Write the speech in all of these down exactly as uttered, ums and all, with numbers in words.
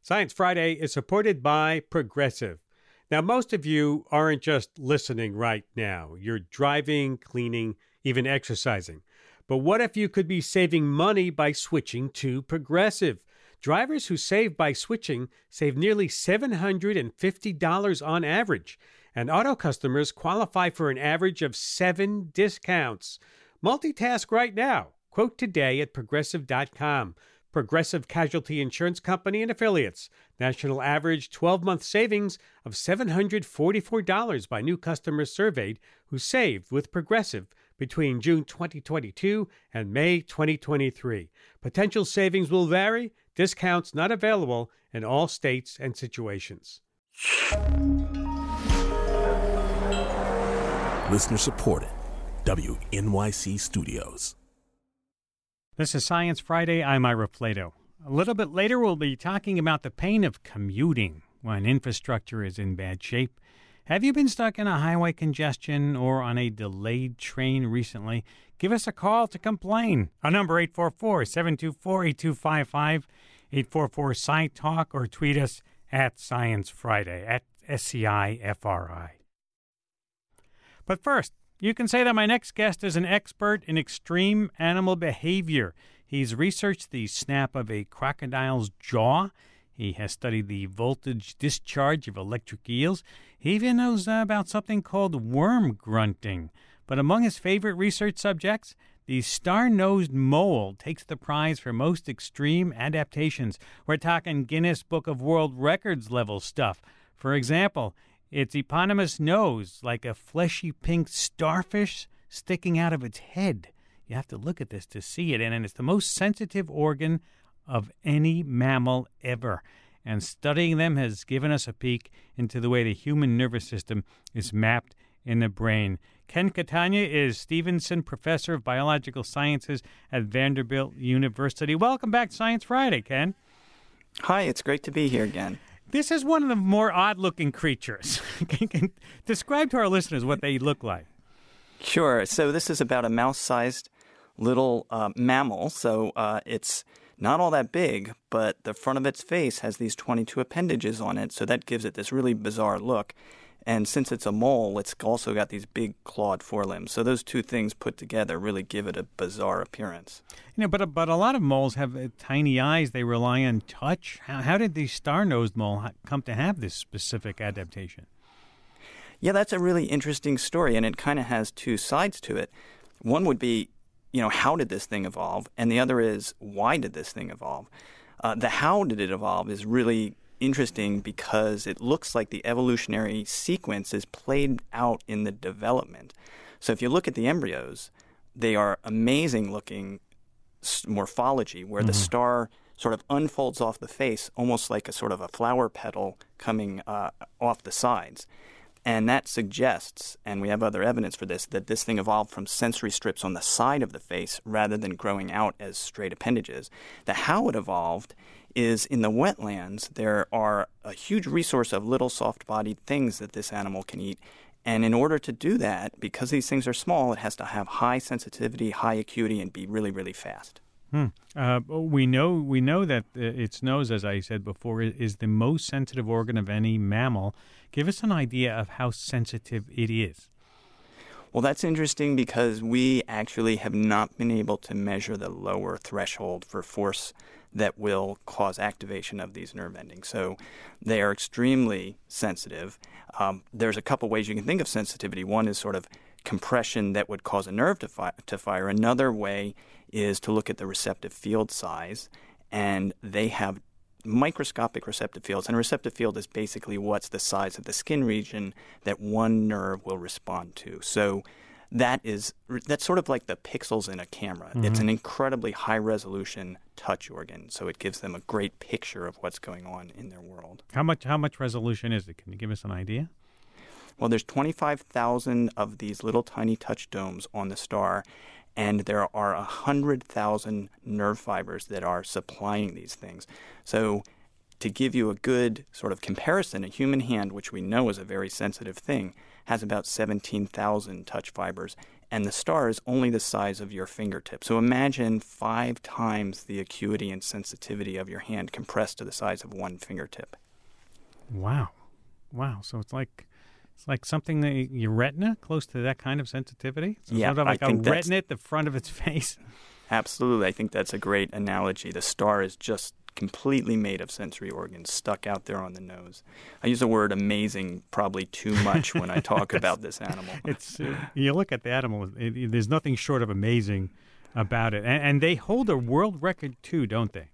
Science Friday is supported by Progressive. Now, most of you aren't just listening right now. You're driving, cleaning, even exercising. But what if you could be saving money by switching to Progressive? Drivers who save by switching save nearly seven hundred fifty dollars on average, and auto customers qualify for an average of seven discounts. Multitask right now. Quote today at progressive dot com. Progressive Casualty Insurance Company and Affiliates. National average twelve-month savings of seven hundred forty-four dollars by new customers surveyed who saved with Progressive between June twenty twenty-two and May twenty twenty-three. Potential savings will vary. Discounts not available in all states and situations. Listener supported. W N Y C Studios. This is Science Friday. I'm Ira Flato. A little bit later, we'll be talking about the pain of commuting when infrastructure is in bad shape. Have you been stuck in a highway congestion or on a delayed train recently? Give us a call to complain. Our number eight four four, seven two four, eight two five five, eight four four, S C I Talk, or tweet us at Science Friday, at S C I F R I. But first, you can say that my next guest is an expert in extreme animal behavior. He's researched the snap of a crocodile's jaw. He has studied the voltage discharge of electric eels. He even knows uh, about something called worm grunting. But among his favorite research subjects, the star-nosed mole takes the prize for most extreme adaptations. We're talking Guinness Book of World Records level stuff. For example, its eponymous nose, like a fleshy pink starfish sticking out of its head. You have to look at this to see it, and it's the most sensitive organ of any mammal ever. And studying them has given us a peek into the way the human nervous system is mapped in the brain. Ken Catania is Stevenson Professor of Biological Sciences at Vanderbilt University. Welcome back to Science Friday, Ken. Hi, it's great to be here again. This is one of the more odd-looking creatures. Describe to our listeners what they look like. Sure. So this is about a mouse-sized little uh, mammal. So uh, it's not all that big, but the front of its face has these twenty-two appendages on it, so that gives it this really bizarre look. And since it's a mole, it's also got these big clawed forelimbs. So those two things put together really give it a bizarre appearance. You know, but but a lot of moles have uh, tiny eyes. They rely on touch. How, how did the star-nosed mole ha- come to have this specific adaptation? Yeah, that's a really interesting story, and it kind of has two sides to it. One would be, you know, how did this thing evolve? And the other is, why did this thing evolve? Uh, the how did it evolve is really interesting because it looks like the evolutionary sequence is played out in the development. So if you look at the embryos, they are amazing looking morphology where mm-hmm. the star sort of unfolds off the face almost like a sort of a flower petal coming uh, off the sides. And that suggests, and we have other evidence for this, that this thing evolved from sensory strips on the side of the face rather than growing out as straight appendages. The how it evolved is in the wetlands, there are a huge resource of little soft-bodied things that this animal can eat. And in order to do that, because these things are small, it has to have high sensitivity, high acuity, and be really, really fast. Hmm. Uh, we know we know that uh, its nose, as I said before, is the most sensitive organ of any mammal. Give us an idea of how sensitive it is. Well, that's interesting because we actually have not been able to measure the lower threshold for force that will cause activation of these nerve endings. So they are extremely sensitive. Um, there's a couple ways you can think of sensitivity. One is sort of compression that would cause a nerve to, fi- to fire. Another way is to look at the receptive field size, and they have microscopic receptive fields. And a receptive field is basically what's the size of the skin region that one nerve will respond to. So that is that's sort of like the pixels in a camera. Mm-hmm. It's an incredibly high-resolution touch organ, so it gives them a great picture of what's going on in their world. How much how much resolution is it? Can you give us an idea? Well, there's twenty-five thousand of these little tiny touch domes on the star, and there are one hundred thousand nerve fibers that are supplying these things. So to give you a good sort of comparison, a human hand, which we know is a very sensitive thing, has about seventeen thousand touch fibers, and the star is only the size of your fingertip. So imagine five times the acuity and sensitivity of your hand compressed to the size of one fingertip. Wow. Wow. So it's like it's like something that your retina, close to that kind of sensitivity? So Yeah, sort of like I a think that's- retina at the front of its face? Absolutely. I think that's a great analogy. The star is just completely made of sensory organs stuck out there on the nose. I use the word amazing probably too much when I talk about this animal. It's uh, you look at the animal, it, it, there's nothing short of amazing about it. And, and they hold a world record too, don't they?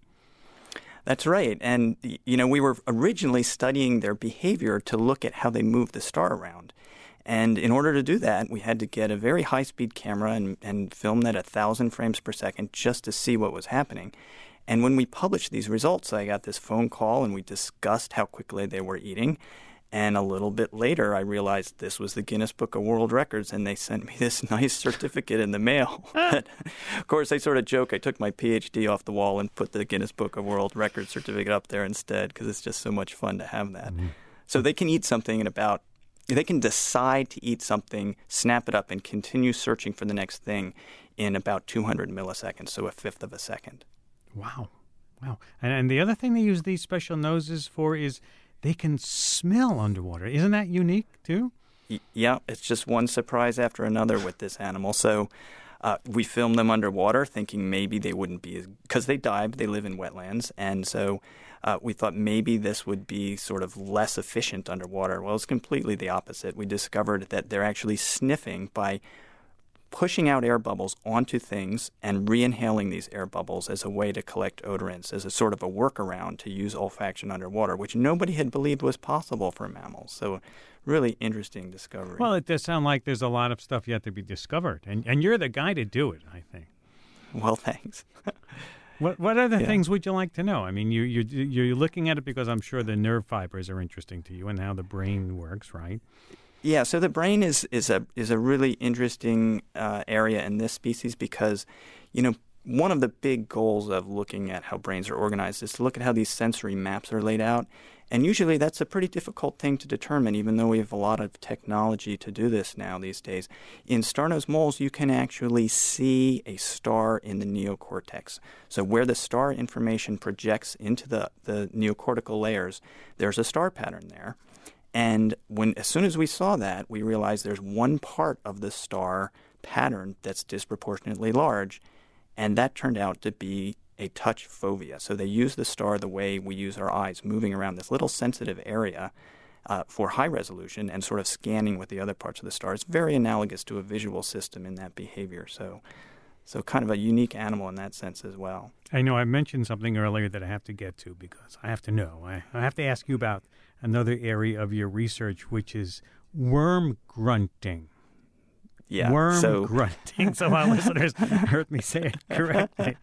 That's right. And, you know, we were originally studying their behavior to look at how they move the star around. And in order to do that, we had to get a very high-speed camera and, and film that at one thousand frames per second just to see what was happening. And when we published these results, I got this phone call and we discussed how quickly they were eating. And a little bit later, I realized this was the Guinness Book of World Records, and they sent me this nice certificate in the mail. Of course, I sort of joke. I took my P H D off the wall and put the Guinness Book of World Records certificate up there instead because it's just so much fun to have that. Mm-hmm. So they can eat something in about They can decide to eat something, snap it up, and continue searching for the next thing in about two hundred milliseconds, so a fifth of a second. Wow. Wow. And, and the other thing they use these special noses for is they can smell underwater. Isn't that unique, too? Y- yeah, it's just one surprise after another with this animal. So uh, we filmed them underwater thinking maybe they wouldn't be, because they dive, they live in wetlands, and so Uh, we thought maybe this would be sort of less efficient underwater. Well, it's completely the opposite. We discovered that they're actually sniffing by pushing out air bubbles onto things and re-inhaling these air bubbles as a way to collect odorants, as a sort of a workaround to use olfaction underwater, which nobody had believed was possible for mammals. So really interesting discovery. Well, it does sound like there's a lot of stuff yet to be discovered, and, and you're the guy to do it, I think. Well, thanks. What what other yeah. things would you like to know? I mean, you you you're looking at it because I'm sure the nerve fibers are interesting to you and how the brain works, right? Yeah. So the brain is is a is a really interesting uh, area in this species because, you know, one of the big goals of looking at how brains are organized is to look at how these sensory maps are laid out. And usually that's a pretty difficult thing to determine, even though we have a lot of technology to do this now these days. In star-nosed moles, you can actually see a star in the neocortex. So where the star information projects into the, the neocortical layers, there's a star pattern there. And when as soon as we saw that, we realized there's one part of the star pattern that's disproportionately large, and that turned out to be a touch fovea. So they use the star the way we use our eyes, moving around this little sensitive area uh, for high resolution and sort of scanning with the other parts of the star. It's very analogous to a visual system in that behavior. So so kind of a unique animal in that sense as well. I know I mentioned something earlier that I have to get to because I have to know. I, I have to ask you about another area of your research, which is worm grunting. Yeah, worm so, grunting. So our listeners heard me say it correctly.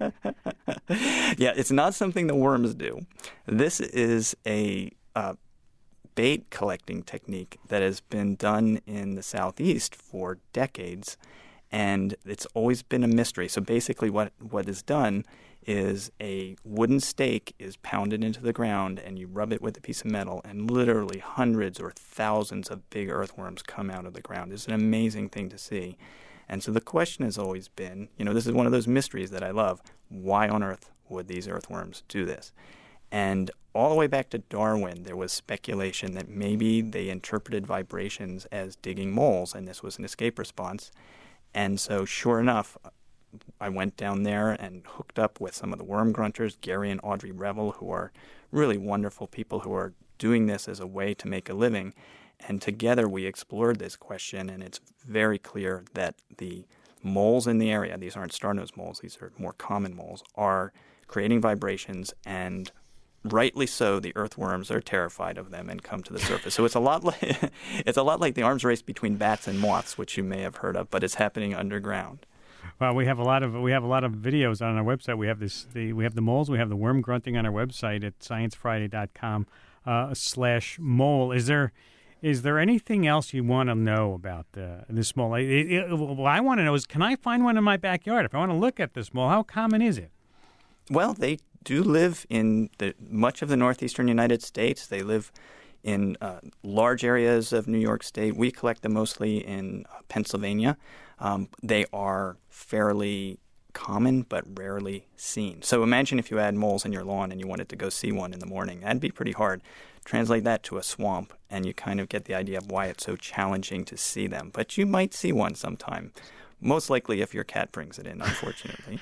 Yeah, it's not something the worms do. This is a uh, bait collecting technique that has been done in the Southeast for decades, and it's always been a mystery. So basically what, what is done is a wooden stake is pounded into the ground, and you rub it with a piece of metal, and literally hundreds or thousands of big earthworms come out of the ground. It's an amazing thing to see. And so the question has always been, you know, this is one of those mysteries that I love. Why on earth would these earthworms do this? And all the way back to Darwin, there was speculation that maybe they interpreted vibrations as digging moles, and this was an escape response. And so sure enough, I went down there and hooked up with some of the worm grunters, Gary and Audrey Revel, who are really wonderful people who are doing this as a way to make a living. And together we explored this question, and it's very clear that the moles in the area, these aren't star-nosed moles, these are more common moles, are creating vibrations, and rightly so, the earthworms are terrified of them and come to the surface. So it's a lot like it's a lot like the arms race between bats and moths, which you may have heard of, but it's happening underground. Well, we have a lot of we have a lot of videos on our website. We have this the we have the moles, we have the worm grunting on our website at science friday dot com uh, slash mole. Is there is there anything else you want to know about uh, this mole? It, it, what I want to know is, can I find one in my backyard? If I want to look at this mole, how common is it? Well, they do live in the, much of the northeastern United States. They live in uh, large areas of New York State. We collect them mostly in uh, Pennsylvania. Um, they are fairly common but rarely seen. So imagine if you had moles in your lawn and you wanted to go see one in the morning. That'd be pretty hard. Translate that to a swamp, and you kind of get the idea of why it's so challenging to see them. But you might see one sometime. Most likely if your cat brings it in, unfortunately.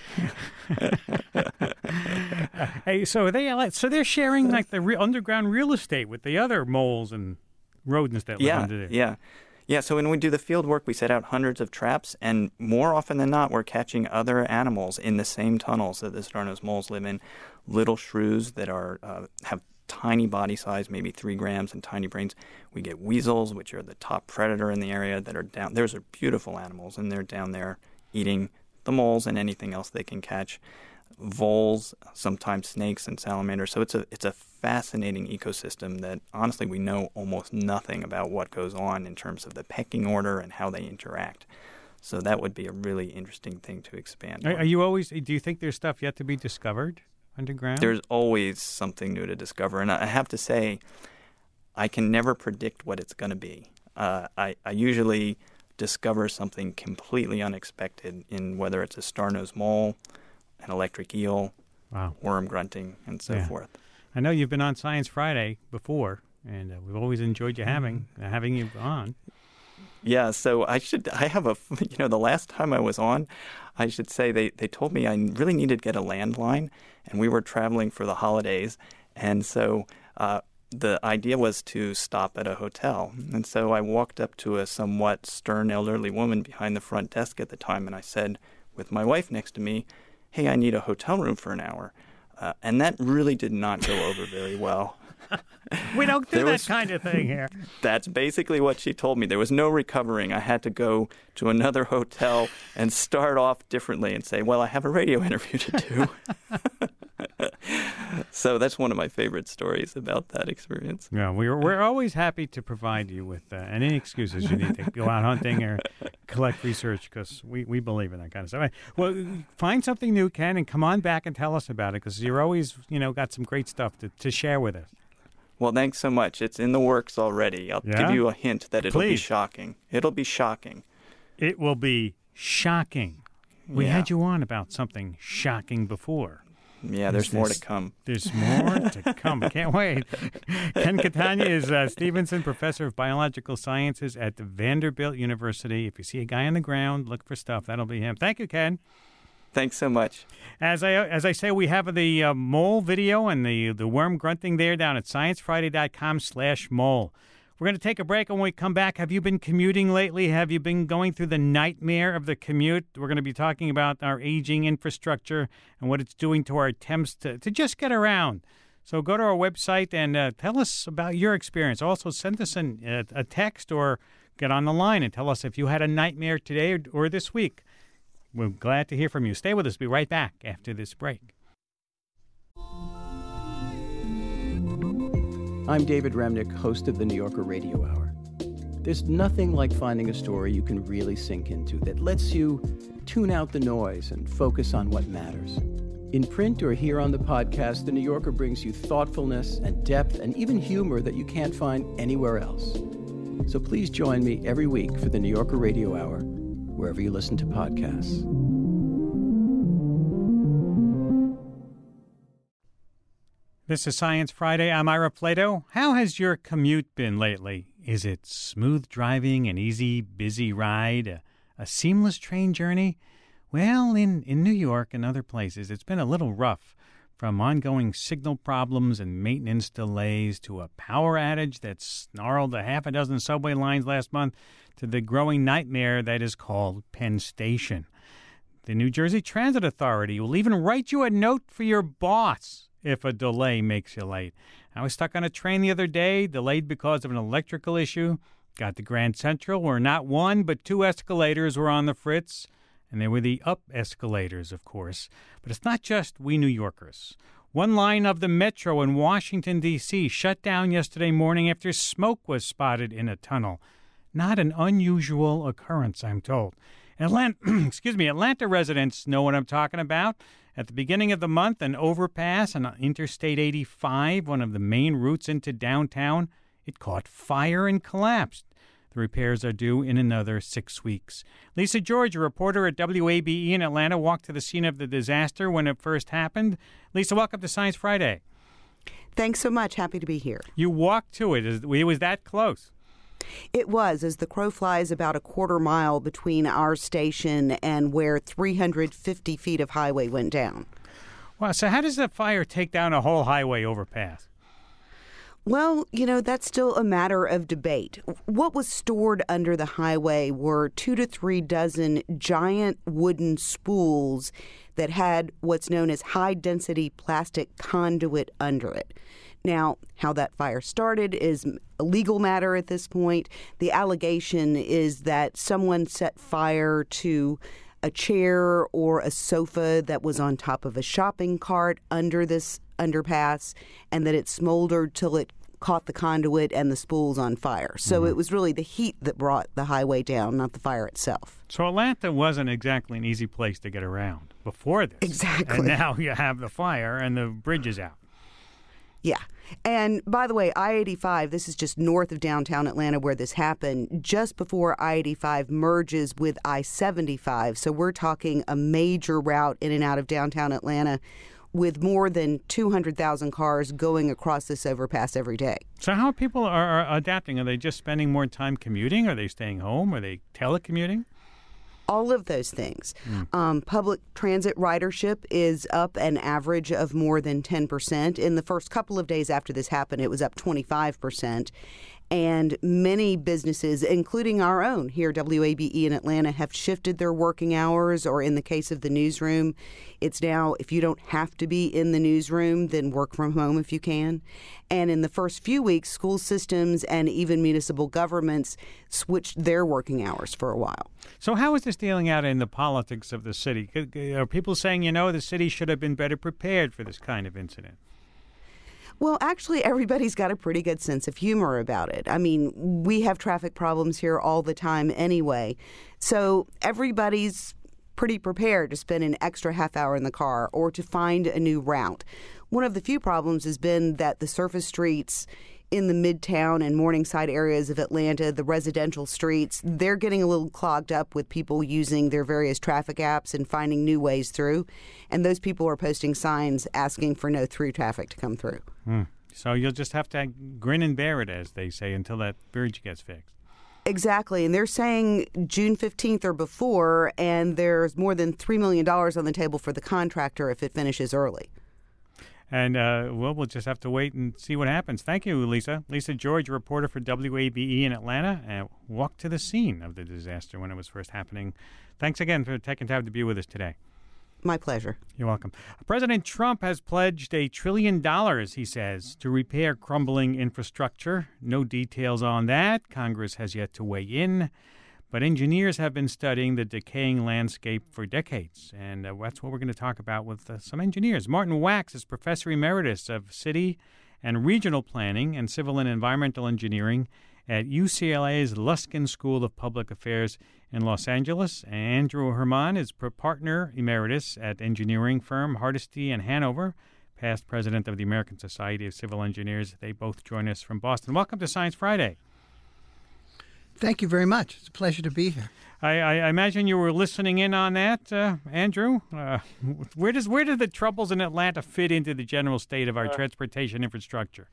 Hey, so are they so they're sharing like the re- underground real estate with the other moles and rodents that live yeah, under there. Yeah, yeah. So when we do the field work, we set out hundreds of traps, and more often than not, we're catching other animals in the same tunnels that the star-nosed moles live in. Little shrews that are uh, have tiny body size, maybe three grams, and tiny brains. We get weasels, which are the top predator in the area, that are down. Those are beautiful animals, and they're down there eating the moles and anything else they can catch. Voles, sometimes snakes and salamanders. So it's a it's a fascinating ecosystem that honestly we know almost nothing about what goes on in terms of the pecking order and how they interact. So that would be a really interesting thing to expand Are, on. are you always? Do you think there's stuff yet to be discovered underground? There's always something new to discover, and I have to say, I can never predict what it's going to be. Uh, I, I usually discover something completely unexpected in whether it's a star-nosed mole, an electric eel, wow. worm grunting, and so Yeah. forth. I know you've been on Science Friday before, and uh, we've always enjoyed you having uh, having you on. Yeah, so I should. I have a. You know, the last time I was on, I should say they, they told me I really needed to get a landline, and we were traveling for the holidays, and so uh, the idea was to stop at a hotel. And so I walked up to a somewhat stern elderly woman behind the front desk at the time, and I said, with my wife next to me, "Hey, I need a hotel room for an hour," uh, and that really did not go over very well. We don't do There that was- kind of thing here. That's basically what she told me. There was no recovering. I had to go to another hotel and start off differently and say, well, I have a radio interview to do. So that's one of my favorite stories about that experience. Yeah, we're we're always happy to provide you with uh, any excuses you need to go out hunting or collect research, because we, we believe in that kind of stuff. Well, find something new, Ken, and come on back and tell us about it, because you're always, you know, got some great stuff to, to share with us. Well, thanks so much. It's in the works already. I'll Yeah? give you a hint that it'll be Please. shocking. It'll be shocking. It will be shocking. We Yeah. had you on about something shocking before. Yeah, there's Is more this- to come. There's more to come. Can't wait. Ken Catania is uh, Stevenson Professor of Biological Sciences at Vanderbilt University. If you see a guy on the ground, look for stuff. That'll be him. Thank you, Ken. Thanks so much. As I as I say, we have the uh, mole video and the, the worm grunting there down at sciencefriday.com slash mole. We're going to take a break, and when we come back, have you been commuting lately? Have you been going through the nightmare of the commute? We're going to be talking about our aging infrastructure and what it's doing to our attempts to, to just get around. So go to our website and uh, tell us about your experience. Also, send us an, uh, a text or get on the line and tell us if you had a nightmare today or, or this week. We're glad to hear from you. Stay with us. Be right back after this break. I'm David Remnick, host of the New Yorker Radio Hour. There's nothing like finding a story you can really sink into that lets you tune out the noise and focus on what matters. In print or here on the podcast, the New Yorker brings you thoughtfulness and depth and even humor that you can't find anywhere else. So please join me every week for the New Yorker Radio Hour, wherever you listen to podcasts. This is Science Friday. I'm Ira Plato. How has your commute been lately? Is it smooth driving, an easy, busy ride, a, a seamless train journey? Well, in, in New York and other places, it's been a little rough, from ongoing signal problems and maintenance delays to a power outage that snarled a half a dozen subway lines last month to the growing nightmare that is called Penn Station. The New Jersey Transit Authority will even write you a note for your boss if a delay makes you late. I was stuck on a train the other day, delayed because of an electrical issue. Got to Grand Central, where not one but two escalators were on the fritz, and they were the up escalators, of course. But it's not just we New Yorkers. One line of the Metro in Washington, D C shut down yesterday morning after smoke was spotted in a tunnel. Not an unusual occurrence, I'm told. Atlanta, excuse me, Atlanta residents know what I'm talking about. At the beginning of the month, an overpass on Interstate eighty-five, one of the main routes into downtown, it caught fire and collapsed. The The repairs are due in another six weeks. Lisa George, a reporter at W A B E in Atlanta, walked to the scene of the disaster when it first happened. Lisa, welcome to Science Friday. Thanks so much. Happy to be here. You walked to it. It was that close. It was, as the crow flies, about a quarter mile between our station and where three hundred fifty feet of highway went down. Wow. So how does the fire take down a whole highway overpass? Well, you know, that's still a matter of debate. What was stored under the highway were two to three dozen giant wooden spools that had what's known as high-density plastic conduit under it. Now, how that fire started is a legal matter at this point. The allegation is that someone set fire to a chair or a sofa that was on top of a shopping cart under this underpass, and that it smoldered till it caught the conduit and the spools on fire. So mm-hmm. It was really the heat that brought the highway down, not the fire itself. So Atlanta wasn't exactly an easy place to get around before this. Exactly. And now you have the fire and the bridge is out. Yeah. And by the way, I eighty-five, this is just north of downtown Atlanta where this happened, just before I eighty-five merges with I seventy-five. So we're talking a major route in and out of downtown Atlanta with more than two hundred thousand cars going across this overpass every day. So how people are, are adapting? Are they just spending more time commuting? Are they staying home? Are they telecommuting? All of those things. Mm. Um, public transit ridership is up an average of more than ten percent. In the first couple of days after this happened, it was up twenty-five percent. And many businesses, including our own here, W A B E in Atlanta, have shifted their working hours, or in the case of the newsroom, it's now, if you don't have to be in the newsroom, then work from home if you can. And in the first few weeks, school systems and even municipal governments switched their working hours for a while. So how is this dealing out in the politics of the city? Are people saying, you know, the city should have been better prepared for this kind of incident? Well, actually, everybody's got a pretty good sense of humor about it. I mean, we have traffic problems here all the time anyway. So everybody's pretty prepared to spend an extra half hour in the car or to find a new route. One of the few problems has been that the surface streets in the Midtown and Morningside areas of Atlanta, the residential streets, they're getting a little clogged up with people using their various traffic apps and finding new ways through. And those people are posting signs asking for no through traffic to come through. Hmm. So you'll just have to grin and bear it, as they say, until that bridge gets fixed. Exactly. And they're saying June fifteenth or before, and there's more than three million dollars on the table for the contractor if it finishes early. And, uh, well, we'll just have to wait and see what happens. Thank you, Lisa. Lisa George, reporter for W A B E in Atlanta, and walked to the scene of the disaster when it was first happening. Thanks again for taking time to be with us today. My pleasure. You're welcome. President Trump has pledged a trillion dollars, he says, to repair crumbling infrastructure. No details on that. Congress has yet to weigh in. But engineers have been studying the decaying landscape for decades, and uh, that's what we're going to talk about with uh, some engineers. Martin Wax is Professor Emeritus of City and Regional Planning and Civil and Environmental Engineering at U C L A's Luskin School of Public Affairs in Los Angeles. Andrew Herman is Partner Emeritus at engineering firm Hardesty and Hanover, past president of the American Society of Civil Engineers. They both join us from Boston. Welcome to Science Friday. Thank you very much. It's a pleasure to be here. I, I imagine you were listening in on that, uh, Andrew. Uh, where does where do the troubles in Atlanta fit into the general state of our uh, transportation infrastructure?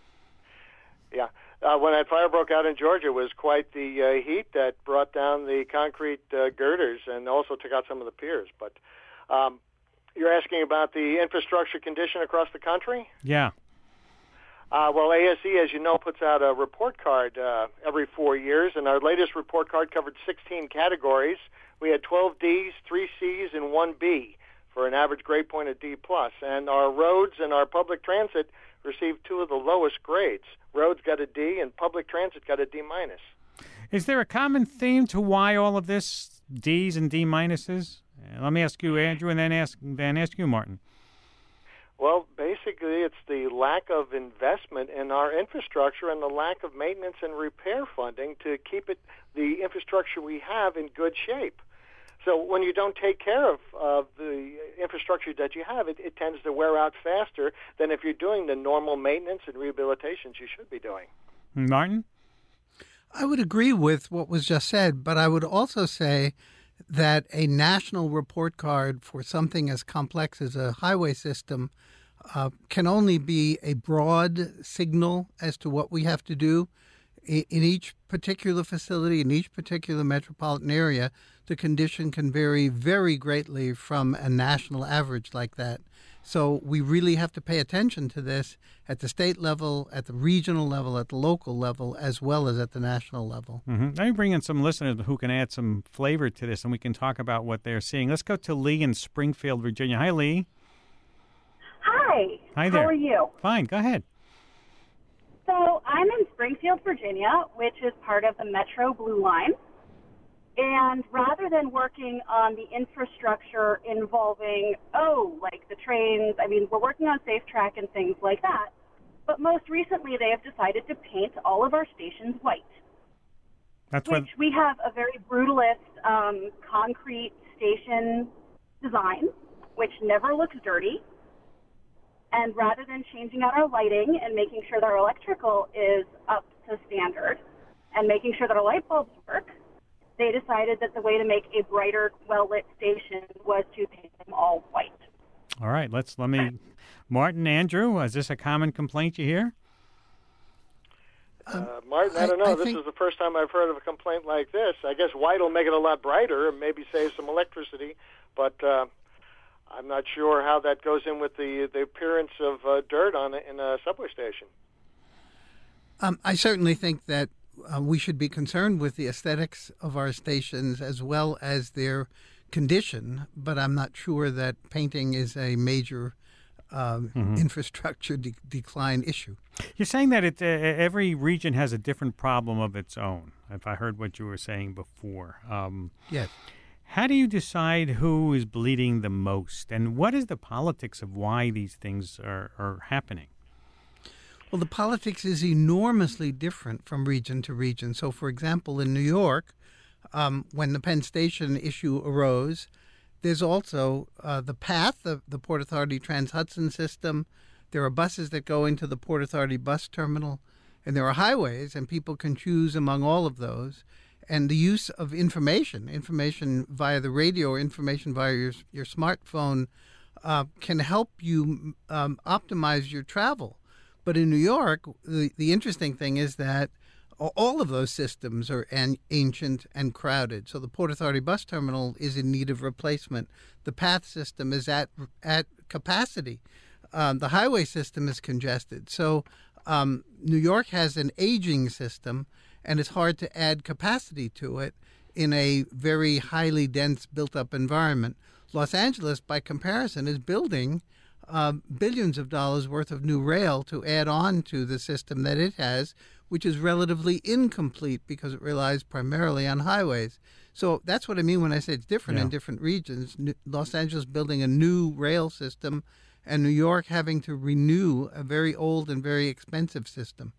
Yeah. Uh, when that fire broke out in Georgia, it was quite the uh, heat that brought down the concrete uh, girders and also took out some of the piers. But um, you're asking about the infrastructure condition across the country? Yeah. Uh, well, A S E, as you know, puts out a report card uh, every four years, and our latest report card covered sixteen categories. We had twelve Ds, three Cs, and one B for an average grade point of D plus. And our roads and our public transit received two of the lowest grades. Roads got a D, and public transit got a D minus. Is there a common theme to why all of this Ds and D minuses? Uh, let me ask you, Andrew, and then ask then ask you, Martin. Well, basically, it's the lack of investment in our infrastructure and the lack of maintenance and repair funding to keep it, the infrastructure we have, in good shape. So when you don't take care of uh, the infrastructure that you have, it, it tends to wear out faster than if you're doing the normal maintenance and rehabilitations you should be doing. Martin? I would agree with what was just said, but I would also say that a national report card for something as complex as a highway system uh, can only be a broad signal as to what we have to do. In each particular facility, in each particular metropolitan area, the condition can vary very greatly from a national average like that. So we really have to pay attention to this at the state level, at the regional level, at the local level, as well as at the national level. Mm-hmm. Let me bring in some listeners who can add some flavor to this, and we can talk about what they're seeing. Let's go to Lee in Springfield, Virginia. Hi, Lee. Hi. Hi there. How are you? Fine. Go ahead. So I'm in Springfield, Virginia, which is part of the Metro Blue Line. And rather than working on the infrastructure involving, oh, like the trains, I mean, we're working on Safe Track and things like that. But most recently, they have decided to paint all of our stations white. That's which what... we have a very brutalist um, concrete station design, which never looks dirty. And rather than changing out our lighting and making sure that our electrical is up to standard and making sure that our light bulbs work, they decided that the way to make a brighter, well-lit station was to paint them all white. All right, let's let me... Martin, Andrew, is this a common complaint you hear? Uh, Martin, I don't know. I, I this think... is the first time I've heard of a complaint like this. I guess white will make it a lot brighter and maybe save some electricity, but uh, I'm not sure how that goes in with the the appearance of uh, dirt on a, in a subway station. Um, I certainly think that uh, we should be concerned with the aesthetics of our stations as well as their condition, but I'm not sure that painting is a major Um, mm-hmm. infrastructure de- decline issue. You're saying that it, uh, every region has a different problem of its own, if I heard what you were saying before. Um, yes. How do you decide who is bleeding the most, and what is the politics of why these things are, are happening? Well, the politics is enormously different from region to region. So, for example, in New York, um, when the Penn Station issue arose, there's also uh, the PATH, the, the Port Authority Trans-Hudson system. There are buses that go into the Port Authority bus terminal, and there are highways, and people can choose among all of those. And the use of information, information via the radio or information via your, your smartphone, uh, can help you um, optimize your travel. But in New York, the, the interesting thing is that all of those systems are an, ancient and crowded. So the Port Authority bus terminal is in need of replacement. The PATH system is at at capacity. Um, the highway system is congested. So um, New York has an aging system, and it's hard to add capacity to it in a very highly dense, built-up environment. Los Angeles, by comparison, is building uh, billions of dollars worth of new rail to add on to the system that it has, which is relatively incomplete because it relies primarily on highways. So that's what I mean when I say it's different yeah. in different regions. Los Angeles building a new rail system, and New York having to renew a very old and very expensive system.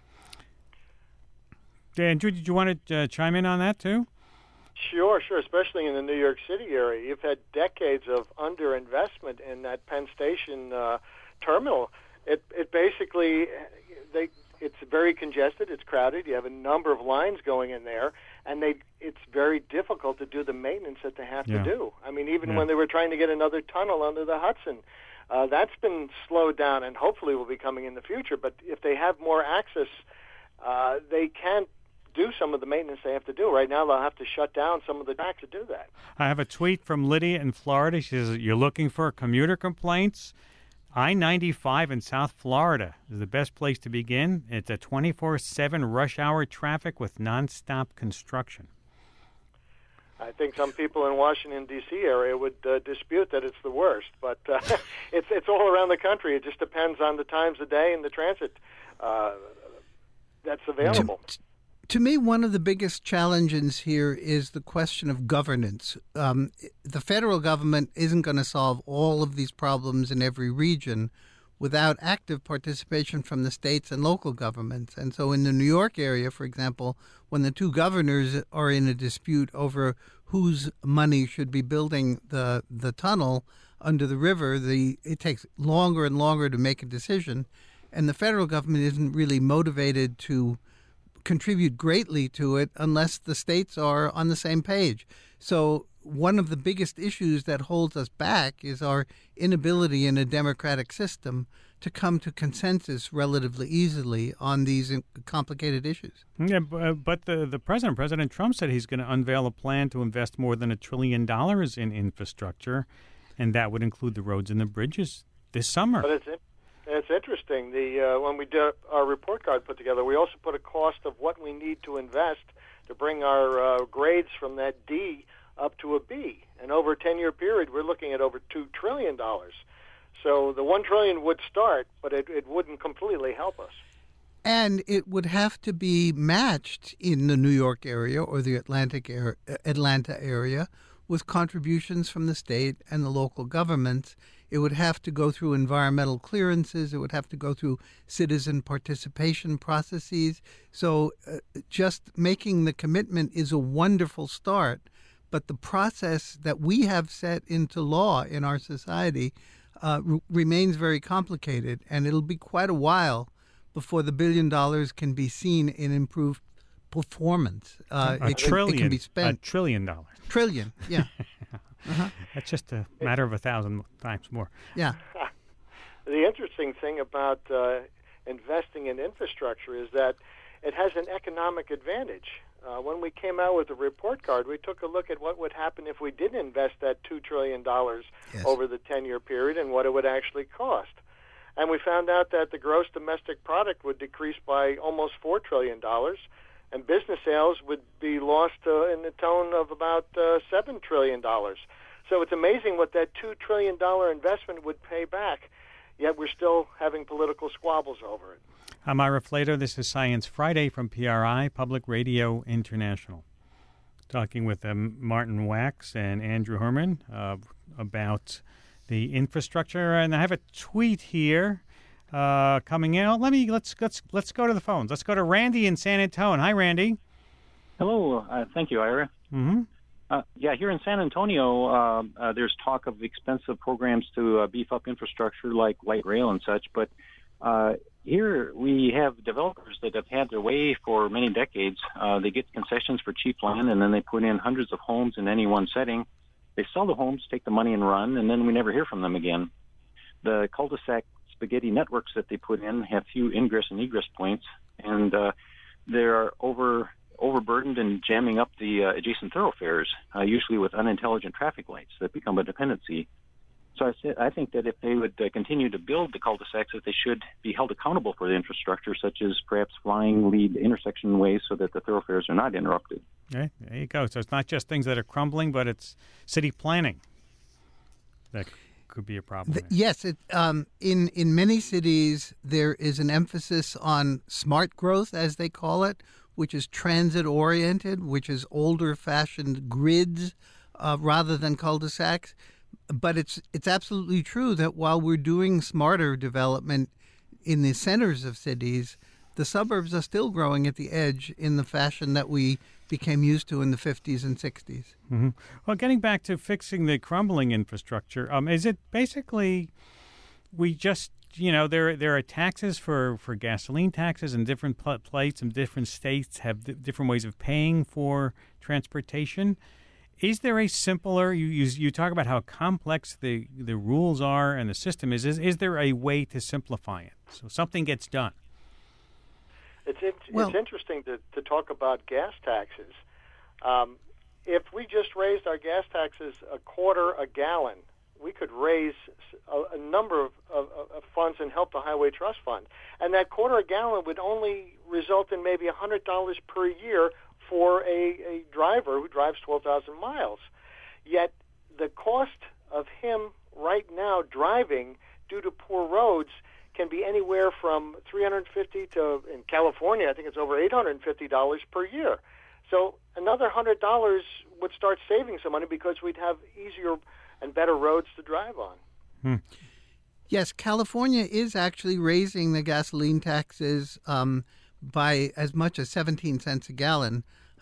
Andrew, did you want to uh, chime in on that too? Sure, sure, especially in the New York City area. You've had decades of underinvestment in that Penn Station uh, terminal. It it basically... they. It's very congested. It's crowded. You have a number of lines going in there, and they it's very difficult to do the maintenance that they have yeah. to do. I mean, even yeah. when they were trying to get another tunnel under the Hudson, uh, that's been slowed down and hopefully will be coming in the future. But if they have more access, uh, they can do some of the maintenance they have to do. Right now, they'll have to shut down some of the tracks to do that. I have a tweet from Lydia in Florida. She says, you're looking for commuter complaints? I ninety-five in South Florida is the best place to begin. It's a twenty-four seven rush hour traffic with nonstop construction. I think some people in Washington, D C area would uh, dispute that it's the worst, but uh, it's it's all around the country. It just depends on the times of day and the transit uh, that's available. To, to me, one of the biggest challenges here is the question of governance. Um, the federal government isn't going to solve all of these problems in every region without active participation from the states and local governments. And so in the New York area, for example, when the two governors are in a dispute over whose money should be building the the tunnel under the river, the it takes longer and longer to make a decision. And the federal government isn't really motivated to contribute greatly to it unless the states are on the same page. So one of the biggest issues that holds us back is our inability in a democratic system to come to consensus relatively easily on these complicated issues. Yeah, but the, the president, President Trump, said he's going to unveil a plan to invest more than a trillion dollars in infrastructure, and that would include the roads and the bridges this summer. But it's, it's interesting. The uh, when we did our report card put together, we also put a cost of what we need to invest to bring our uh, grades from that D up to a B. And over a ten-year period, we're looking at over two trillion dollars. So the one trillion dollars would start, but it, it wouldn't completely help us. And it would have to be matched in the New York area or the Atlantic area, Atlanta area with contributions from the state and the local governments. It would have to go through environmental clearances. It would have to go through citizen participation processes. So uh, just making the commitment is a wonderful start. But the process that we have set into law in our society uh, r- remains very complicated, and it'll be quite a while before the billion dollars can be seen in improved performance. Uh, a it trillion. Can, it can be spent. A trillion dollars. Trillion, yeah. uh-huh. That's just a matter of a thousand times more. Yeah. The interesting thing about uh, investing in infrastructure is that it has an economic advantage. Uh, when we came out with the report card, we took a look at what would happen if we didn't invest that two trillion dollars Yes. over the ten-year period and what it would actually cost. And we found out that the gross domestic product would decrease by almost four trillion dollars, and business sales would be lost uh, in the tone of about uh, seven trillion dollars. So it's amazing what that two trillion dollars investment would pay back, yet we're still having political squabbles over it. I'm Ira Flato. This is Science Friday from P R I, Public Radio International. Talking with um, Martin Wax and Andrew Herman uh, about the infrastructure. And I have a tweet here uh, coming in. Oh, let me let's let's let's go to the phones. Let's go to Randy in San Antonio. Hi, Randy. Hello. Uh, thank you, Ira. Mm-hmm. Uh, yeah, here in San Antonio, uh, uh, there's talk of expensive programs to uh, beef up infrastructure like light rail and such, but uh, here we have developers that have had their way for many decades. Uh, they get concessions for cheap land, and then they put in hundreds of homes in any one setting. They sell the homes, take the money, and run, and then we never hear from them again. The cul-de-sac spaghetti networks that they put in have few ingress and egress points, and uh, they're over overburdened and jamming up the uh, adjacent thoroughfares, uh, usually with unintelligent traffic lights that become a dependency. So I, said, I think that if they would uh, continue to build the cul-de-sacs, that they should be held accountable for the infrastructure, such as perhaps flying lead intersection ways so that the thoroughfares are not interrupted. Okay, there you go. So it's not just things that are crumbling, but it's city planning that could be a problem. The, yes, it, um, in in many cities there is an emphasis on smart growth, as they call it, which is transit-oriented, which is older-fashioned grids uh, rather than cul-de-sacs. But it's it's absolutely true that while we're doing smarter development in the centers of cities, the suburbs are still growing at the edge in the fashion that we became used to in the fifties and sixties. Mm-hmm. Well, getting back to fixing the crumbling infrastructure, um, is it basically we just, you know, there there are taxes for, for gasoline taxes, and different pl- places and different states have th- different ways of paying for transportation. Is there a simpler, you, you you talk about how complex the, the rules are and the system is, is, is there a way to simplify it so something gets done? It's it, well, it's interesting to, to talk about gas taxes. Um, if we just raised our gas taxes a quarter a gallon, we could raise a, a number of, of, of funds and help the Highway Trust Fund. And that quarter a gallon would only result in maybe one hundred dollars per year for a, a driver who drives twelve thousand miles. Yet the cost of him right now driving due to poor roads can be anywhere from three hundred fifty dollars to, in California, I think it's over eight hundred fifty dollars per year. So another one hundred dollars would start saving some money because we'd have easier and better roads to drive on. Hmm. Yes, California is actually raising the gasoline taxes um, by as much as seventeen cents a gallon.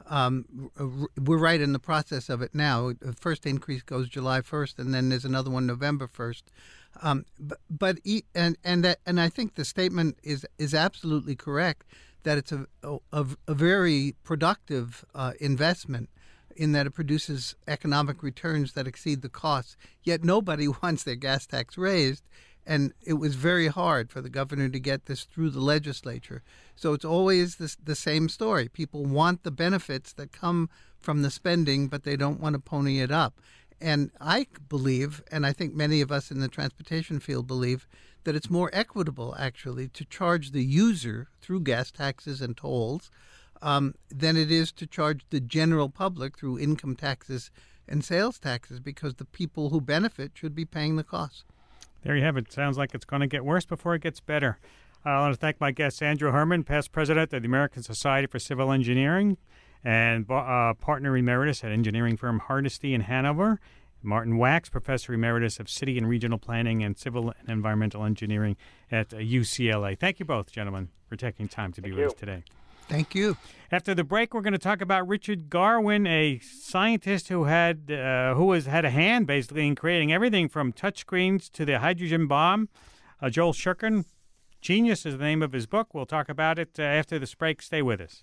Um, we're right in the process of it now. The first increase goes July first, and then there's another one November first. Um, but but and and that and I think the statement is is absolutely correct that it's a a, a very productive uh, investment in that it produces economic returns that exceed the costs. Yet nobody wants their gas tax raised, and it was very hard for the governor to get this through the legislature. So it's always this, the same story. People want the benefits that come from the spending, but they don't want to pony it up. And I believe, and I think many of us in the transportation field believe, that it's more equitable, actually, to charge the user through gas taxes and tolls um, than it is to charge the general public through income taxes and sales taxes, because the people who benefit should be paying the costs. There you have it. Sounds like it's going to get worse before it gets better. Uh, I want to thank my guest, Andrew Herman, past president of the American Society for Civil Engineering and uh, partner emeritus at engineering firm Hardesty in Hanover. Martin Wax, professor emeritus of city and regional planning and civil and environmental engineering at uh, U C L A. Thank you both, gentlemen, for taking time to be Thank with you. us today. Thank you. After the break, we're going to talk about Richard Garwin, a scientist who had uh, who has had a hand basically in creating everything from touchscreens to the hydrogen bomb. Uh, Joel Shurkin, Genius is the name of his book. We'll talk about it uh, after this break. Stay with us.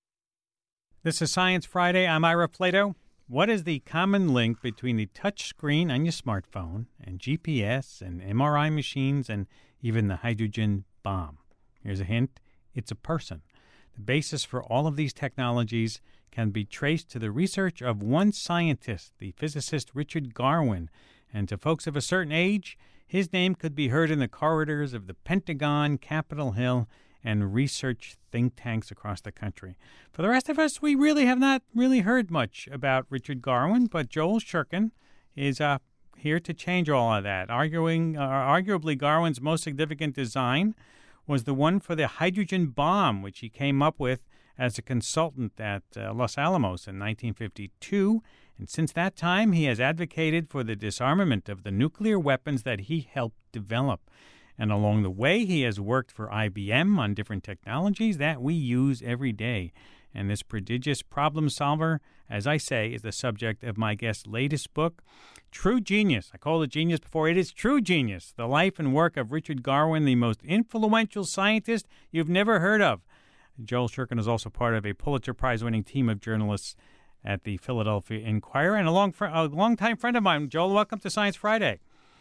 This is Science Friday. I'm Ira Flato. What is the common link between the touch screen on your smartphone and G P S and M R I machines and even the hydrogen bomb? Here's a hint. It's a person. The basis for all of these technologies can be traced to the research of one scientist, the physicist Richard Garwin. And to folks of a certain age, his name could be heard in the corridors of the Pentagon, Capitol Hill, and research think tanks across the country. For the rest of us, we really have not really heard much about Richard Garwin, but Joel Shurkin is uh, here to change all of that. Arguing, uh, arguably, Garwin's most significant design was the one for the hydrogen bomb, which he came up with as a consultant at uh, Los Alamos in nineteen fifty-two. And since that time, he has advocated for the disarmament of the nuclear weapons that he helped develop. And along the way, he has worked for I B M on different technologies that we use every day. And this prodigious problem solver, as I say, is the subject of my guest's latest book, True Genius. I called it Genius before. It is True Genius, the life and work of Richard Garwin, the most influential scientist you've never heard of. Joel Shurkin is also part of a Pulitzer Prize-winning team of journalists at the Philadelphia Inquirer, and a long fr- a long-time friend of mine. Joel, welcome to Science Friday.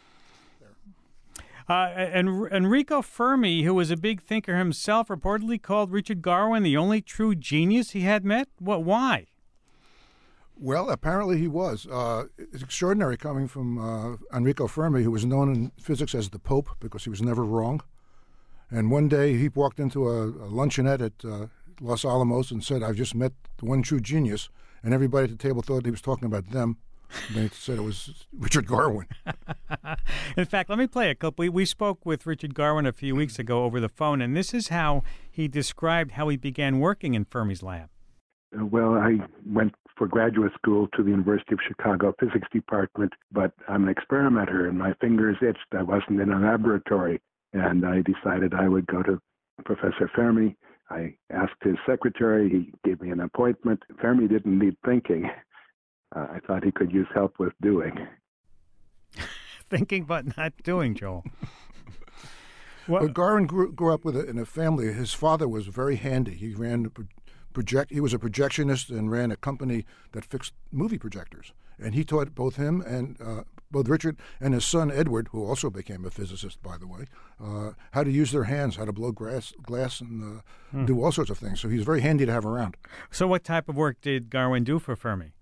Uh, and Enrico Fermi, who was a big thinker himself, reportedly called Richard Garwin the only true genius he had met. What? Why? Well, apparently he was. Uh, it's extraordinary coming from uh, Enrico Fermi, who was known in physics as the Pope because he was never wrong. And one day he walked into a, a luncheonette at uh, Los Alamos and said, "I've just met the one true genius." And everybody at the table thought he was talking about them. They said it was Richard Garwin. In fact, let me play a clip. We, we spoke with Richard Garwin a few weeks ago over the phone, and this is how he described how he began working in Fermi's lab. Uh, well, I went for graduate school to the University of Chicago Physics Department, but I'm an experimenter, and my fingers itched. I wasn't in a laboratory, and I decided I would go to Professor Fermi. I asked his secretary. He gave me an appointment. Fermi didn't need thinking. Uh, I thought he could use help with doing. Thinking but not doing, Joel. Well, but Garwin grew, grew up with a, in a family. His father was very handy. He ran pro- project. He was a projectionist and ran a company that fixed movie projectors. And he taught both him and uh, both Richard and his son Edward, who also became a physicist, by the way, uh, how to use their hands, how to blow grass, glass, and uh, hmm. do all sorts of things. So he's very handy to have around. So, what type of work did Garwin do for Fermi?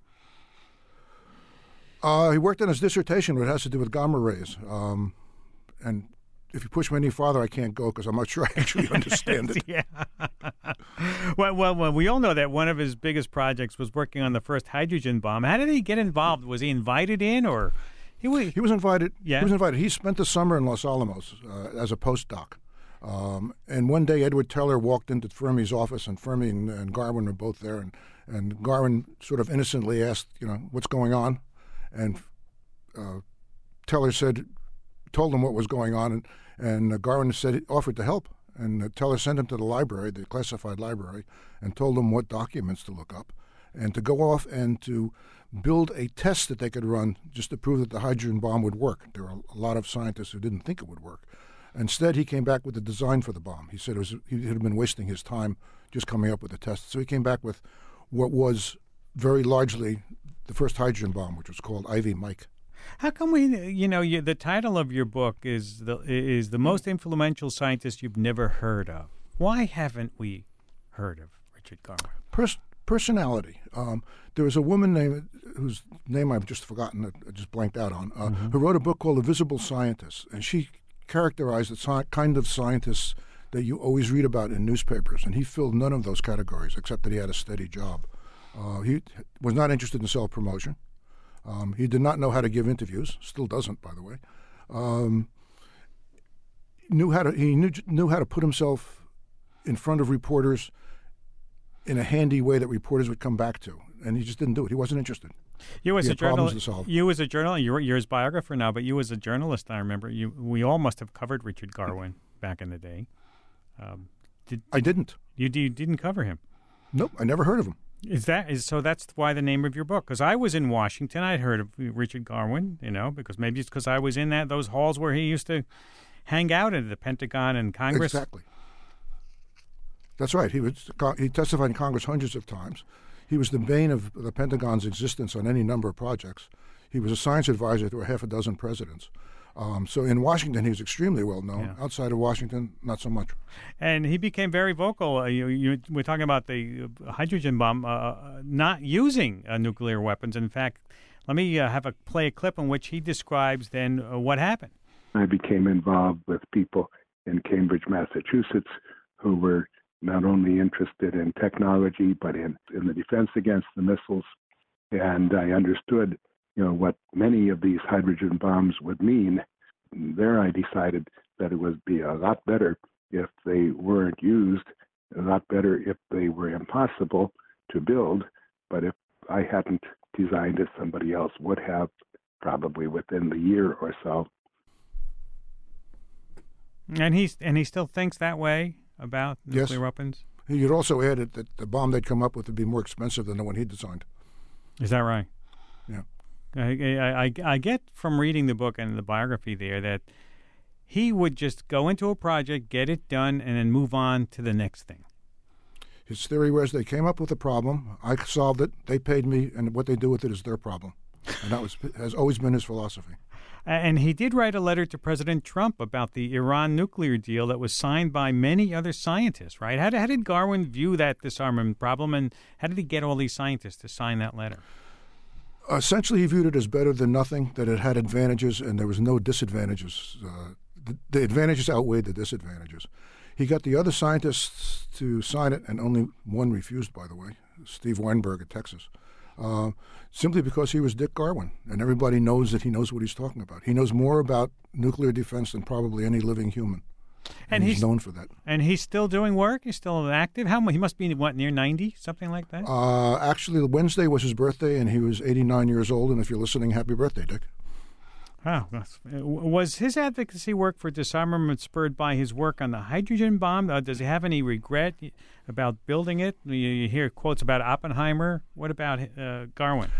Uh, he worked on his dissertation, which has to do with gamma rays. Um, and if you push me any farther, I can't go because I'm not sure I actually understand it. Yeah. well, well, well, we all know that one of his biggest projects was working on the first hydrogen bomb. How did he get involved? Was he invited in, or he was? He was invited. Yeah. He was invited. He spent the summer in Los Alamos uh, as a postdoc. Um, and one day, Edward Teller walked into Fermi's office, and Fermi and, and Garwin were both there. And, and Garwin sort of innocently asked, you know, what's going on? And uh, Teller said, told him what was going on, and, and uh, Garwin said offered to help. And uh, Teller sent him to the library, the classified library, and told him what documents to look up. and to go off and to build a test that they could run just to prove that the hydrogen bomb would work. There were a lot of scientists who didn't think it would work. Instead, he came back with the design for the bomb. He said it was, he had been wasting his time just coming up with the test. So he came back with what was very largely the first hydrogen bomb, which was called Ivy Mike. How come we, you know, you, the title of your book is the is the most influential scientist you've never heard of? Why haven't we heard of Richard Garwin? Pers- personality. Um, there was a woman named whose name I've just forgotten, I just blanked out on, uh, mm-hmm. who wrote a book called The Visible Scientist, and she characterized the sci- kind of scientists that you always read about in newspapers, and he filled none of those categories except that he had a steady job. Uh, he was not interested in self-promotion. Um, he did not know how to give interviews, still doesn't, by the way. Um, knew how to he knew knew how to put himself in front of reporters in a handy way that reporters would come back to, and he just didn't do it. He wasn't interested. You as he a had problems journalist, to solve. you as a journalist, you're, you're his biographer now, but you as a journalist, I remember you. We all must have covered Richard Garwin back in the day. Um, did, I didn't. You, you didn't cover him. Nope, I never heard of him. Is that is so? That's why the name of your book. Because I was in Washington, I'd heard of Richard Garwin. You know, because maybe it's because I was in that those halls where he used to hang out at the Pentagon and Congress. Exactly. That's right. He was he testified in Congress hundreds of times. He was the bane of the Pentagon's existence on any number of projects. He was a science advisor to a half a dozen presidents. Um, so in Washington, he was extremely well known. Yeah. Outside of Washington, not so much. And he became very vocal. Uh, you, you, we're talking about the hydrogen bomb uh, not using uh, nuclear weapons. In fact, let me uh, have a play a clip in which he describes then uh, what happened. I became involved with people in Cambridge, Massachusetts, who were not only interested in technology but in, in the defense against the missiles. And I understood you know, what many of these hydrogen bombs would mean. There I decided that it would be a lot better if they weren't used, a lot better if they were impossible to build, but if I hadn't designed it, somebody else would have, probably within the year or so. And he's and he still thinks that way about nuclear yes. weapons? He had also added that the bomb they'd come up with would be more expensive than the one he designed. Is that right? Yeah. I, I, I get from reading the book and the biography there that he would just go into a project, get it done, and then move on to the next thing. His theory was they came up with a problem, I solved it, they paid me, and what they do with it is their problem. And that was has always been his philosophy. And he did write a letter to President Trump about the Iran nuclear deal that was signed by many other scientists, right? How did, how did Garwin view that disarmament problem, and how did he get all these scientists to sign that letter? Essentially, he viewed it as better than nothing, that it had advantages and there was no disadvantages. Uh, the, the advantages outweighed the disadvantages. He got the other scientists to sign it, and only one refused, by the way, Steve Weinberg at Texas, uh, simply because he was Dick Garwin, and everybody knows that he knows what he's talking about. He knows more about nuclear defense than probably any living human. And, and he's, he's known for that. And he's still doing work? He's still active? How He must be, what, near ninety? Something like that? Uh, actually, Wednesday was his birthday, and he was eighty-nine years old. And if you're listening, happy birthday, Dick. Oh, was his advocacy work for disarmament spurred by his work on the hydrogen bomb? Uh, does he have any regret about building it? You, you hear quotes about Oppenheimer. What about uh, Garwin?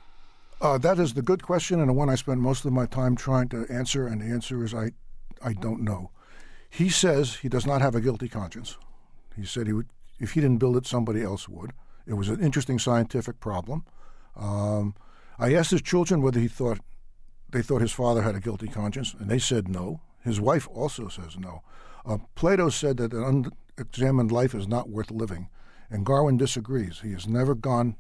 Uh, that is the good question, and the one I spend most of my time trying to answer, and the answer is I, I don't know. He says he does not have a guilty conscience. He said he would, if he didn't build it, somebody else would. It was an interesting scientific problem. Um, I asked his children whether he thought they thought his father had a guilty conscience, and they said no. His wife also says no. Uh, Plato said that an unexamined life is not worth living, and Garwin disagrees. He has never gone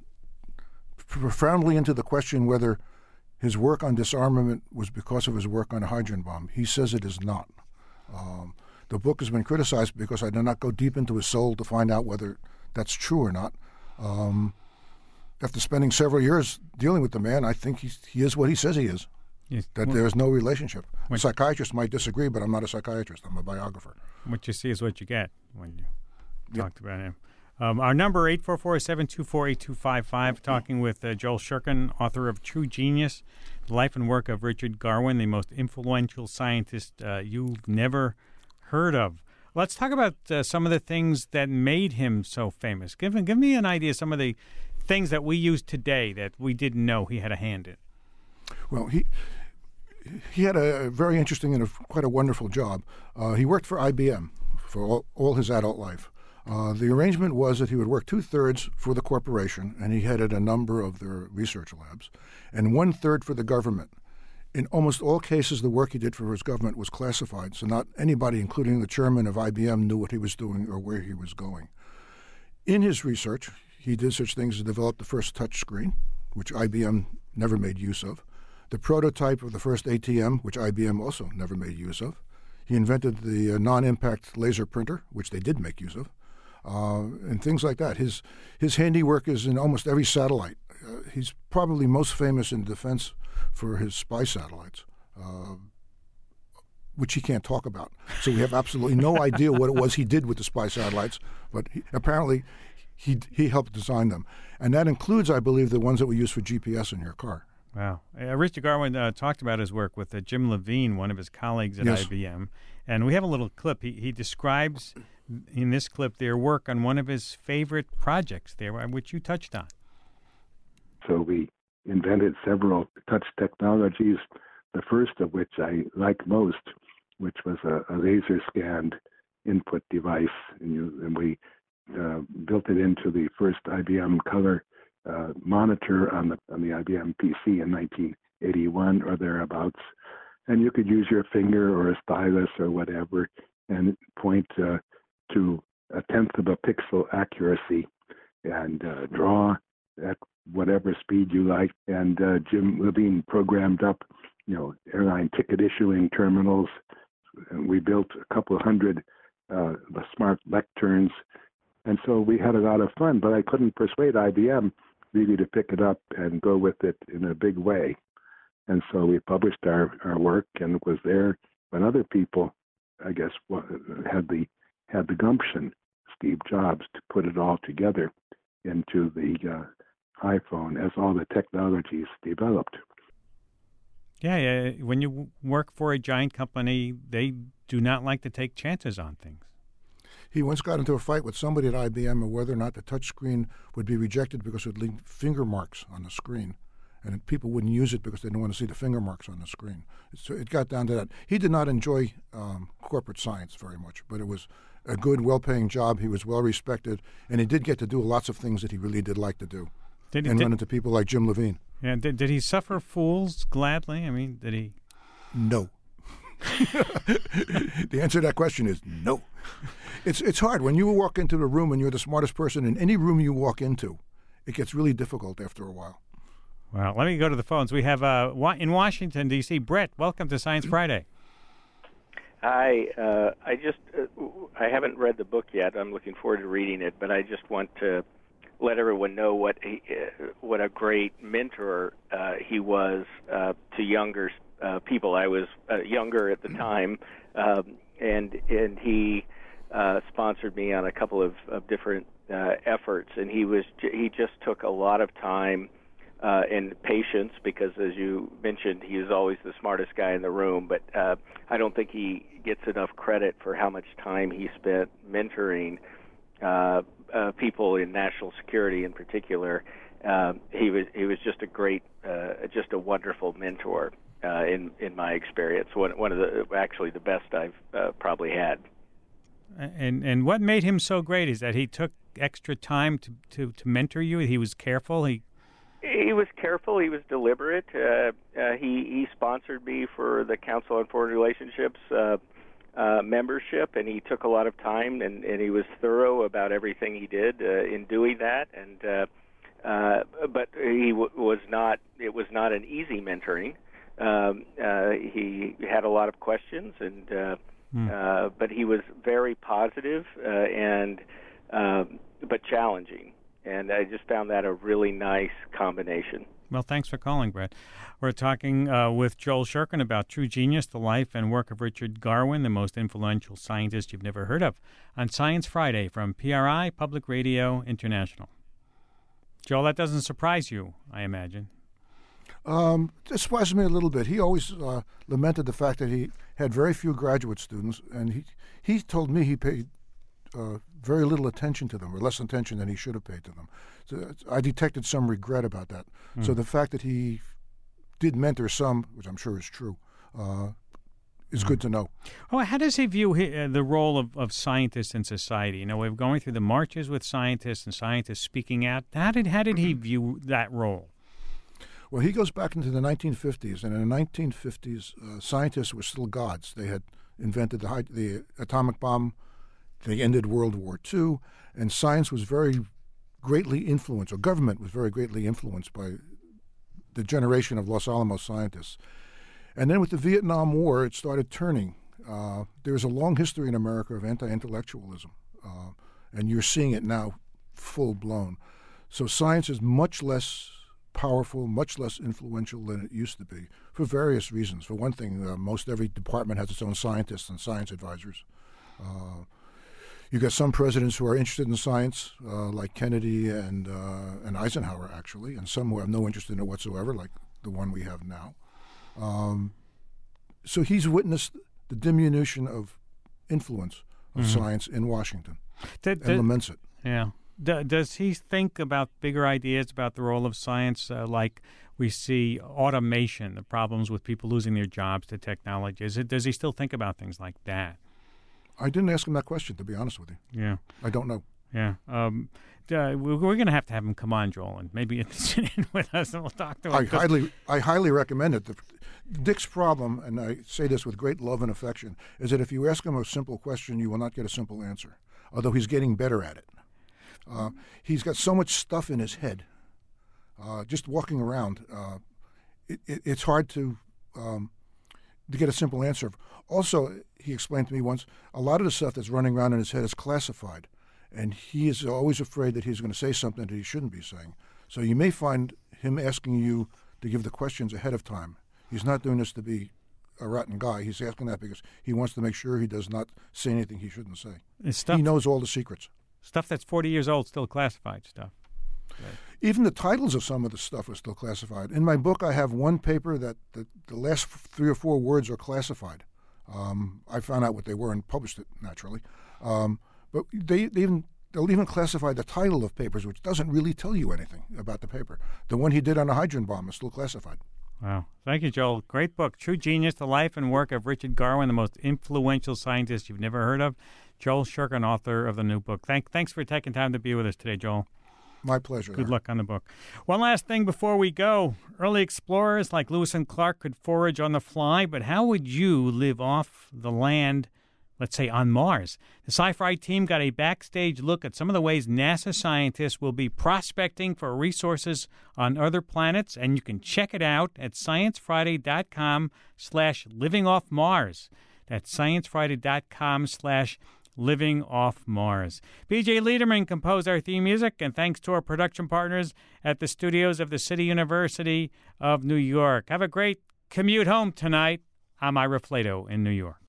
profoundly into the question whether his work on disarmament was because of his work on a hydrogen bomb. He says it is not. Um, the book has been criticized because I did not go deep into his soul to find out whether that's true or not. Um, after spending several years dealing with the man, I think he's, he is what he says he is, yes. that well, there is no relationship. A psychiatrist might disagree, but I'm not a psychiatrist. I'm a biographer. What you see is what you get when you yep. talked about him. Um, our number, eight four four, seven two four, eight two five five, talking with uh, Joel Shurkin, author of True Genius, the life and work of Richard Garwin, the most influential scientist uh, you've never heard of. Let's talk about uh, some of the things that made him so famous. Give, give me an idea of some of the things that we use today that we didn't know he had a hand in? Well, he he had a very interesting and a, quite a wonderful job. Uh, he worked for I B M for all, all his adult life. Uh, the arrangement was that he would work two-thirds for the corporation, and he headed a number of their research labs, and one-third for the government. In almost all cases, the work he did for his government was classified, so not anybody, including the chairman of I B M, knew what he was doing or where he was going. In his research, he did such things as develop the first touch screen, which I B M never made use of, the prototype of the first A T M, which I B M also never made use of. He invented the uh, non-impact laser printer, which they did make use of, uh, and things like that. His his handiwork is in almost every satellite. Uh, he's probably most famous in defense for his spy satellites, uh, which he can't talk about. So we have absolutely no idea what it was he did with the spy satellites, but he, apparently he he helped design them. And that includes, I believe, the ones that we use for G P S in your car. Wow. Uh, Richard Garwin uh, talked about his work with uh, Jim Levine, one of his colleagues at yes. I B M. And we have a little clip. He, he describes in this clip their work on one of his favorite projects there, which you touched on. So we invented several touch technologies, the first of which I like most, which was a, a laser-scanned input device. And, you, and we uh, built it into the first I B M color Uh, monitor on the on the I B M P C in nineteen eighty-one or thereabouts, and you could use your finger or a stylus or whatever and point uh, to a tenth of a pixel accuracy and uh, draw at whatever speed you like. And uh, Jim Levine programmed up, you know, airline ticket issuing terminals. And we built a couple of hundred uh, smart lecterns, and so we had a lot of fun. But I couldn't persuade I B M really to pick it up and go with it in a big way. And so we published our, our work, and it was there when other people, I guess, had the had the gumption, Steve Jobs, to put it all together into the uh, iPhone as all the technologies developed. Yeah, yeah, when you work for a giant company, they do not like to take chances on things. He once got into a fight with somebody at I B M of whether or not the touch screen would be rejected because it would leave finger marks on the screen. And people wouldn't use it because they didn't want to see the finger marks on the screen. So it got down to that. He did not enjoy um, corporate science very much, but it was a good, well-paying job. He was well-respected, and he did get to do lots of things that he really did like to do. Did he, and did, run into people like Jim Levine. Yeah, did, did he suffer fools gladly? I mean, did he? No. The answer to that question is no. It's it's hard. When you walk into a room and you're the smartest person in any room you walk into, it gets really difficult after a while. Well, let me go to the phones. We have uh, in Washington, D C, Brett. Welcome to Science Friday. Hi. Uh, I just uh, I haven't read the book yet. I'm looking forward to reading it, but I just want to let everyone know what he, uh, what a great mentor uh, he was uh, to younger uh, people. I was uh, younger at the time, um, and and he uh, sponsored me on a couple of, of different uh, efforts, and he was he just took a lot of time. Uh, and patience, because as you mentioned, he is always the smartest guy in the room, but uh, I don't think he gets enough credit for how much time he spent mentoring uh, uh, people in national security in particular. Uh, he was he was just a great, uh, just a wonderful mentor uh, in in my experience. One one of the actually the best I've uh, probably had. And and what made him so great is that he took extra time to, to, to mentor you. He was careful. He He was careful. He was deliberate. Uh, uh, he he sponsored me for the Council on Foreign Relationships uh, uh, membership, and he took a lot of time, and, and he was thorough about everything he did uh, in doing that. And uh, uh, but he w- was not. It was not an easy mentoring. Um, uh, he had a lot of questions, and uh, mm. uh, but he was very positive uh, and uh, but challenging. And I just found that a really nice combination. Well, thanks for calling, Brett. We're talking uh, with Joel Shurkin about True Genius, the life and work of Richard Garwin, the most influential scientist you've never heard of, on Science Friday from P R I, Public Radio International. Joel, that doesn't surprise you, I imagine. Um, it surprised me a little bit. He always uh, lamented the fact that he had very few graduate students, and he, he told me he paid uh, very little attention to them, or less attention than he should have paid to them. So I detected some regret about that. Mm. So the fact that he did mentor some, which I'm sure is true, uh, is mm. good to know. Oh, how does he view his, uh, the role of, of scientists in society? You know, we're going through the marches with scientists and scientists speaking out. How did how did he view that role? Well, he goes back into the nineteen fifties, and in the nineteen fifties, uh, scientists were still gods. They had invented the, high, the atomic bomb. They ended World War Two, and science was very greatly influenced, or government was very greatly influenced by the generation of Los Alamos scientists. And then with the Vietnam War, it started turning. Uh, there's a long history in America of anti-intellectualism, uh, and you're seeing it now full-blown. So science is much less powerful, much less influential than it used to be, for various reasons. For one thing, uh, most every department has its own scientists and science advisors. Uh, you got some presidents who are interested in science, uh, like Kennedy and uh, and Eisenhower, actually, and some who have no interest in it whatsoever, like the one we have now. Um, so he's witnessed the diminution of influence of mm-hmm. science in Washington d- and d- laments it. Yeah. D- does he think about bigger ideas about the role of science, uh, like we see automation, the problems with people losing their jobs to technology? Is it, does he still think about things like that? I didn't ask him that question, to be honest with you. Yeah. I don't know. Yeah. Um, uh, we're we're going to have to have him come on, Joel, and maybe sit in with us, and we'll talk to him. I highly, I highly recommend it. The, Dick's problem, and I say this with great love and affection, is that if you ask him a simple question, you will not get a simple answer, although he's getting better at it. Uh, he's got so much stuff in his head. Uh, just walking around, uh, it, it, it's hard to um, to get a simple answer. Also, he explained to me once, a lot of the stuff that's running around in his head is classified, and he is always afraid that he's going to say something that he shouldn't be saying. So you may find him asking you to give the questions ahead of time. He's not doing this to be a rotten guy. He's asking that because he wants to make sure he does not say anything he shouldn't say. Stuff, he knows all the secrets. Stuff that's forty years old, still classified stuff. Right. Even the titles of some of the stuff is still classified. In my book, I have one paper that the, the last three or four words are classified. Um, I found out what they were and published it, naturally. Um, but they, they even, they'll even classify the title of papers, which doesn't really tell you anything about the paper. The one he did on the hydrogen bomb is still classified. Wow. Thank you, Joel. Great book, True Genius, The Life and Work of Richard Garwin, the most influential scientist you've never heard of. Joel Shurkin, author of the new book. Thank, thanks for taking time to be with us today, Joel. My pleasure. Good luck on the book. One last thing before we go. Early explorers like Lewis and Clark could forage on the fly, but how would you live off the land, let's say on Mars? The Sci-Fi team got a backstage look at some of the ways NASA scientists will be prospecting for resources on other planets, and you can check it out at sciencefriday.com slash living off Mars. That's sciencefriday.com slash Living Off Mars. B J Liederman composed our theme music, and thanks to our production partners at the studios of the City University of New York. Have a great commute home tonight. I'm Ira Flato in New York.